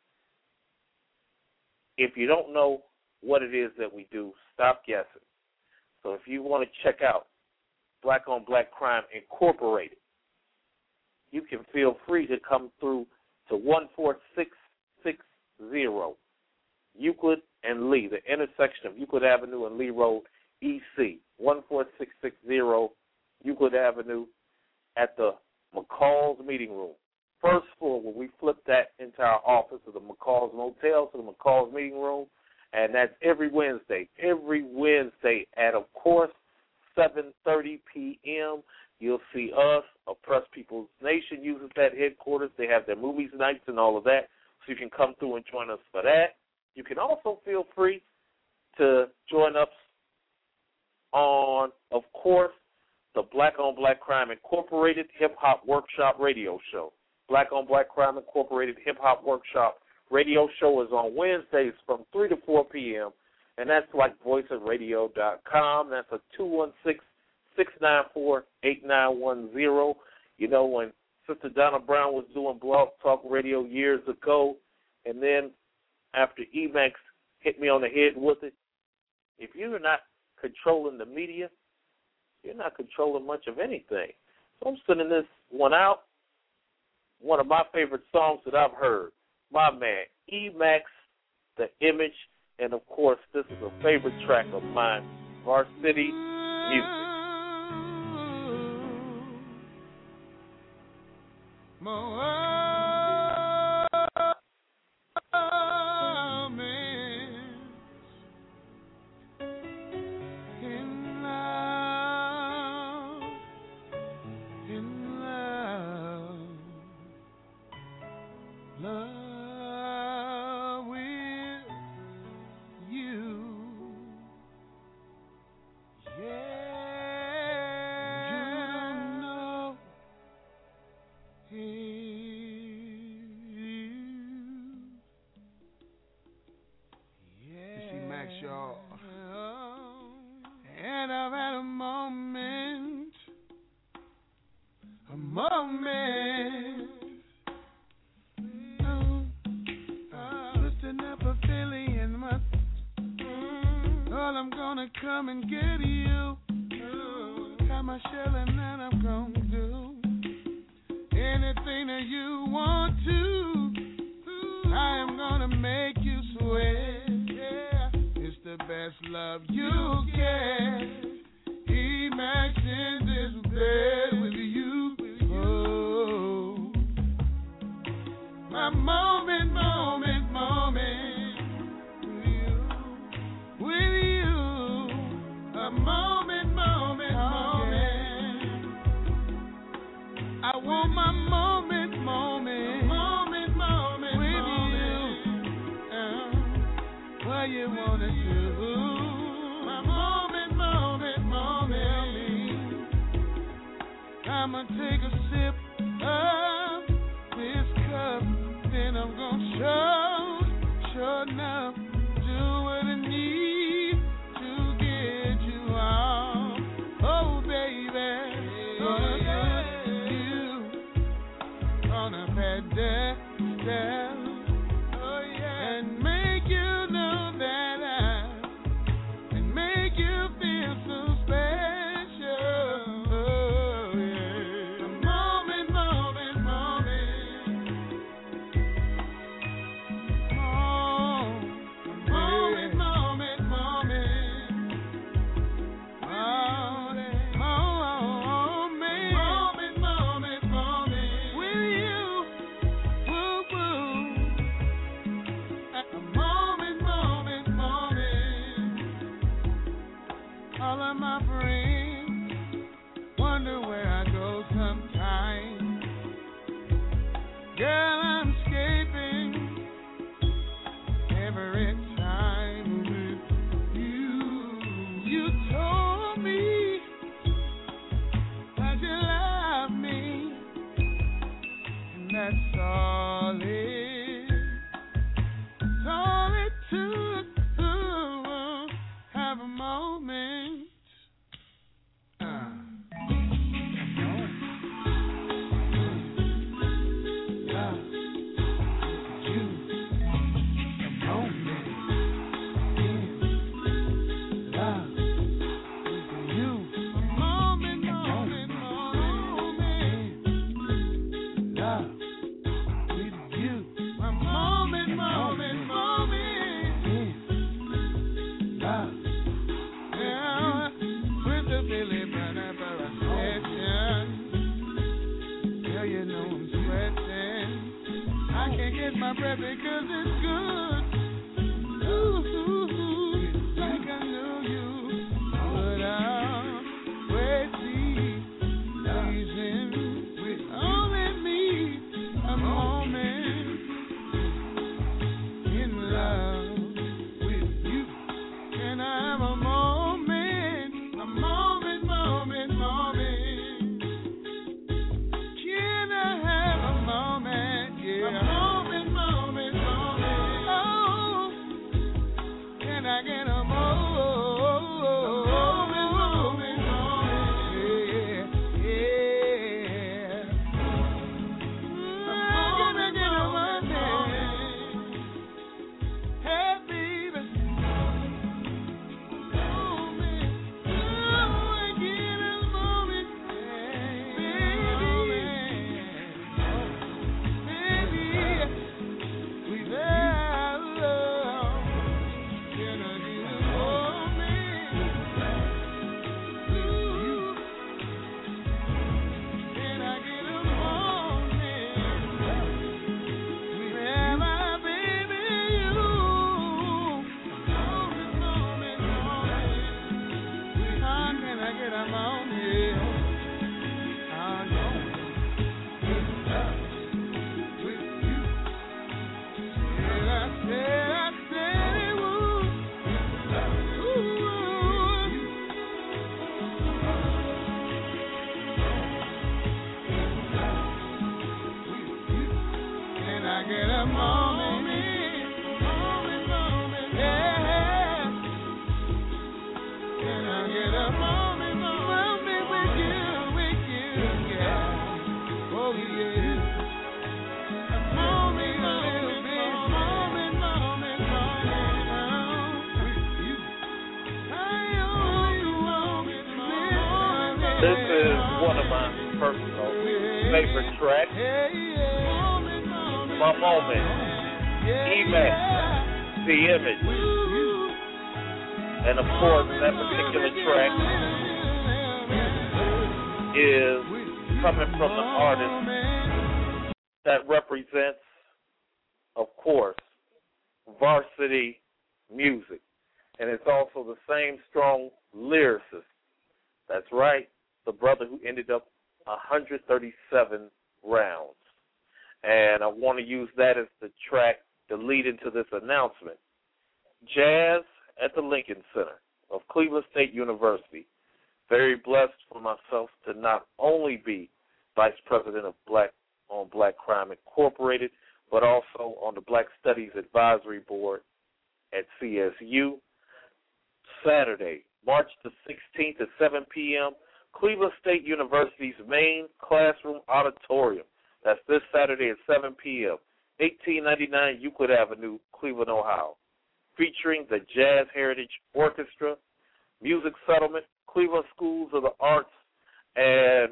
If you don't know what it is that we do, stop guessing. So if you want to check out Black on Black Crime Incorporated, you can feel free to come through to one four six six zero Euclid and Lee, the intersection of Euclid Avenue and Lee Road, E C, one four six six zero Euclid Avenue at the McCall's Meeting Room. First floor, where we flip that into our office of the McCall's Motel to the McCall's Meeting Room, and that's every Wednesday. Every Wednesday at, of course, seven thirty p.m. You'll see us, Oppressed People's Nation uses that headquarters. They have their movies nights and all of that, so you can come through and join us for that. You can also feel free to join us on, of course, the Black on Black Crime Incorporated Hip Hop Workshop Radio Show. Black on Black Crime Incorporated Hip Hop Workshop Radio Show is on Wednesdays from three to four p.m., and that's like voice of radio dot com. That's a two one six, six nine four, eight nine one zero. You know, when Sister Donna Brown was doing Blog Talk Radio years ago, and then after Emax hit me on the head with it, if you're not controlling the media, you're not controlling much of anything. So I'm sending this one out. One of my favorite songs that I've heard. My man, Emax, The Image, and of course, this is a favorite track of mine, Varsity Music. Can I get a moment? one of my personal favorite tracks. My moment. E-Mac, The Image. And of course, that particular track is coming from an artist that represents, of course, varsity music. And it's also the same strong lyricist. That's right, the brother who ended up one hundred thirty-seven rounds. And I want to use that as the track to lead into this announcement. Jazz at the Lincoln Center of Cleveland State University. Very blessed for myself to not only be Vice President of Black on Black Crime Incorporated, but also on the Black Studies Advisory Board at C S U. Saturday, March the sixteenth at seven p.m., Cleveland State University's main classroom auditorium. That's this Saturday at seven p.m., eighteen ninety-nine Euclid Avenue, Cleveland, Ohio. Featuring the Jazz Heritage Orchestra, Music Settlement, Cleveland Schools of the Arts, and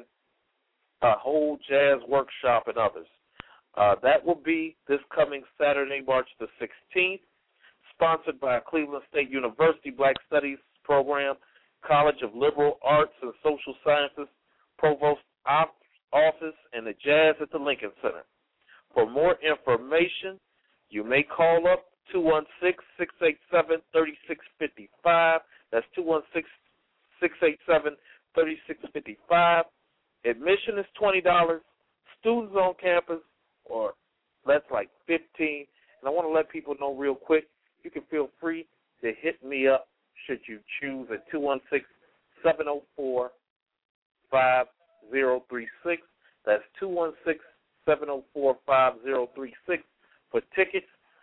a whole jazz workshop and others. Uh, that will be this coming Saturday, March the sixteenth, sponsored by Cleveland State University Black Studies Program, College of Liberal Arts and Social Sciences, Provost Office, and the Jazz at the Lincoln Center. For more information, you may call up two one six, six eight seven, three six five five. That's two one six, six eight seven, three six five five. Admission is twenty dollars. Students on campus, or that's like fifteen dollars. And I want to let people know real quick, you can feel free to hit me up should you choose at two one six, seven oh four, five oh three six. That's two one six, seven oh four, five oh three six for tickets.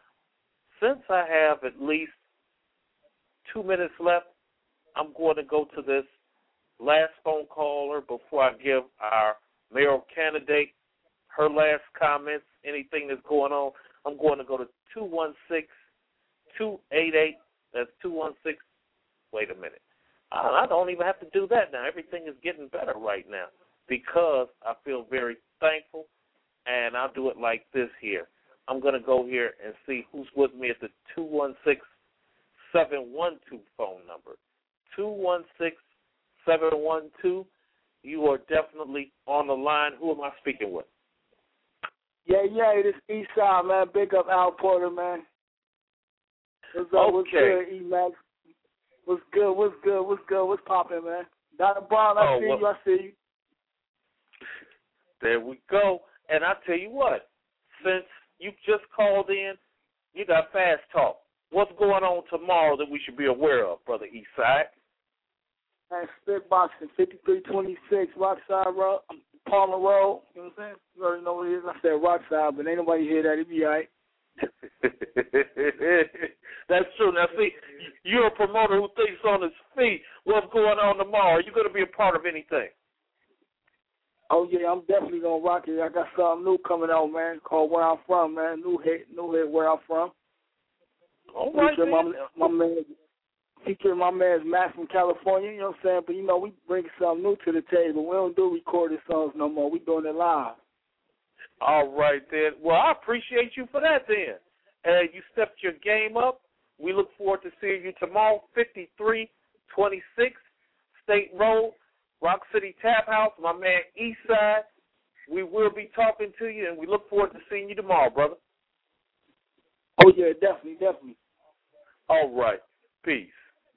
Since I have at least two minutes left, I'm going to go to this last phone caller before I give our mayoral candidate her last comments, anything that's going on. I'm going to go to two one six, two eight eight. That's two one six. Wait a minute. I don't even have to do that now. Everything is getting better right now because I feel very thankful, and I'll do it like this here. I'm going to go here and see who's with me at the two one six, seven one two phone number. two one six, seven one two. You are definitely on the line. Who am I speaking with? Yeah, yeah, this Eastside, man. Big up Al Porter, man. What's up? Okay. What's good, E-Max? What's good? What's good? What's good? What's poppin', man? Doctor Brown, I oh, see well, you. I see you. There we go. And I tell you what, since you just called in, you got Fast Talk. What's going on tomorrow that we should be aware of, Brother Eastside? Man, Spitboxing, fifty-three twenty-six, Rockside Road, Palmer Road. You know what I'm saying? You already know what it is. I said Rockside, but ain't nobody hear that. It be all right. That's true. Now, see, you're a promoter who thinks on his feet. What's going on tomorrow? Are you going to be a part of anything? Oh, yeah, I'm definitely going to rock it. I got something new coming out, man, called Where I'm From, man. New hit, new hit, Where I'm From. All right, featuring my, my man, featuring my man's Matt from California, you know what I'm saying? But, you know, we bring something new to the table. We don't do recorded songs no more. We doing it live. All right, then. Well, I appreciate you for that, then. And you stepped your game up. We look forward to seeing you tomorrow, fifty-three twenty-six State Road, Rock City Tap House, my man Eastside. We will be talking to you, and we look forward to seeing you tomorrow, brother. Oh, yeah, definitely, definitely. All right. Peace.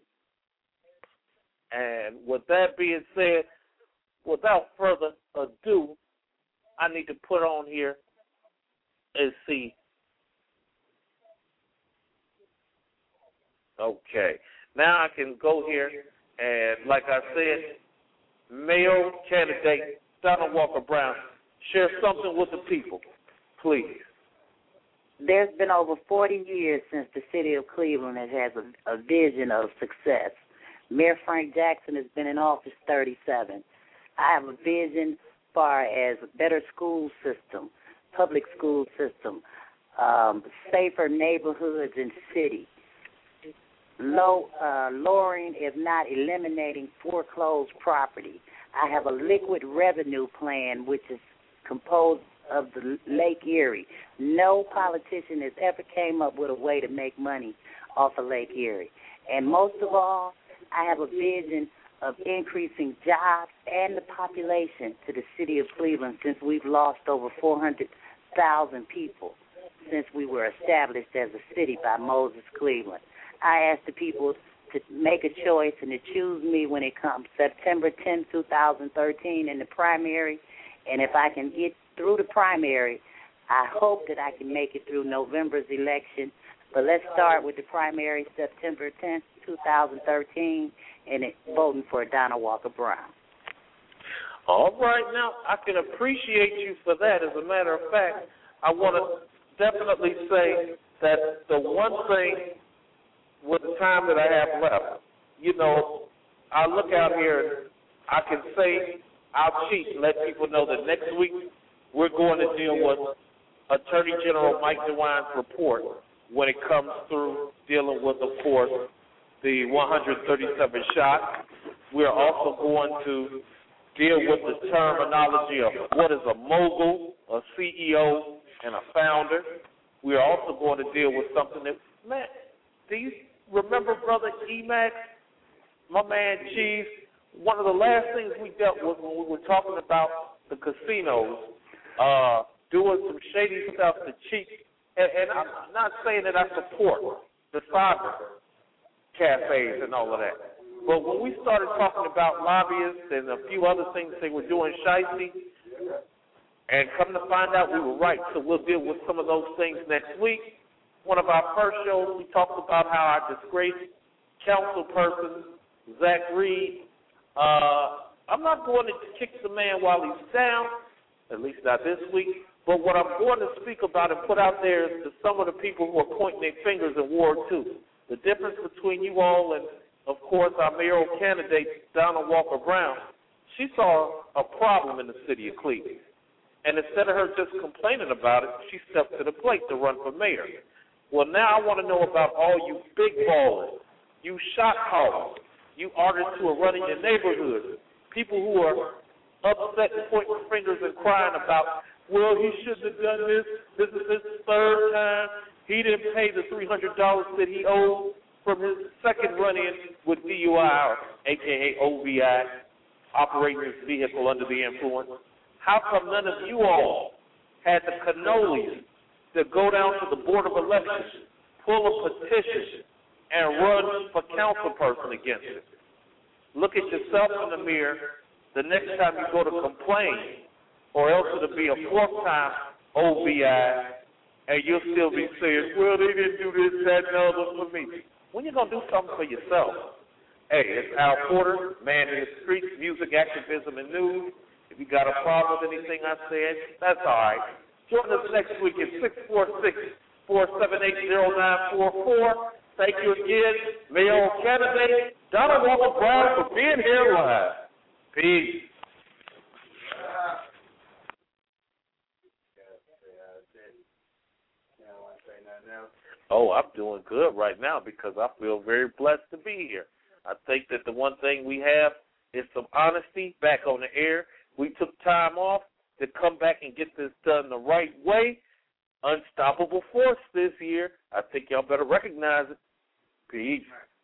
And with that being said, without further ado, I need to put on here and see. Okay. Now I can go here and, like I said, male candidate Donald Walker Brown, share something with the people, please. There's been over forty years since the city of Cleveland has had a, a vision of success. Mayor Frank Jackson has been in office thirty-seven. I have a vision as far as a better school system, public school system, um, safer neighborhoods and cities, low, uh, lowering, if not eliminating, foreclosed property. I have a liquid revenue plan, which is composed of the Lake Erie. No politician has ever came up with a way to make money off of Lake Erie. And most of all, I have a vision of increasing jobs and the population to the city of Cleveland, since we've lost over four hundred thousand people since we were established as a city by Moses Cleveland. I ask the people to make a choice and to choose me when it comes September tenth, twenty thirteen in the primary. And if I can get through the primary, I hope that I can make it through November's election. But let's start with the primary September tenth, twenty thirteen, and it, voting for Donald Walker Brown. All right, now, I can appreciate you for that. As a matter of fact, I want to definitely say that the one thing with the time that I have left, you know, I look out here and I can say, I'll cheat and let people know that next week we're going to deal with Attorney General Mike DeWine's report when it comes through dealing with, of course, the one hundred thirty-seven shots. We're also going to deal with the terminology of what is a mogul, a C E O, and a founder. We're also going to deal with something that, man, do you remember Brother E-Max, my man Chief? One of the last things we dealt with when we were talking about the casinos, uh, doing some shady stuff to cheat. And, and I'm not saying that I support the cyber cafes and all of that. But when we started talking about lobbyists and a few other things they were doing shicey, and come to find out we were right, so we'll deal with some of those things next week. One of our first shows, we talked about how our disgraced council person, Zach Reed, uh, I'm not going to kick the man while he's down, at least not this week, but what I'm going to speak about and put out there is to some of the people who are pointing their fingers in Ward two. The difference between you all and, of course, our mayoral candidate, Donald Walker Brown, she saw a problem in the city of Cleveland. And instead of her just complaining about it, she stepped to the plate to run for mayor. Well, now I want to know about all you big ballers, you shot callers, you artists who are running your neighborhood, people who are upset and pointing fingers and crying about, well, he shouldn't have done this. This is his third time. He didn't pay the three hundred dollars that he owed from his second run-in with D U I, or a k a. O V I, operating his vehicle under the influence. How come none of you all had the cannolis to go down to the Board of Elections, pull a petition, and run for councilperson against it? Look at yourself in the mirror the next time you go to complain, or else it'll be a fourth time O V I, and you'll still be saying, well, they didn't do this, that, and the other for me. When you going to do something for yourself? Hey, it's Al Porter, man in the streets, music, activism, and news. If you got a problem with anything I said, that's all right. Join us next week at six four six, four seven eight, zero nine four four. Thank you again, mayoral candidate Donald Walker Brown, for being here live. Peace. Oh, I'm doing good right now because I feel very blessed to be here. I think that the one thing we have is some honesty back on the air. We took time off to come back and get this done the right way. Unstoppable force this year. I think y'all better recognize it. Peace.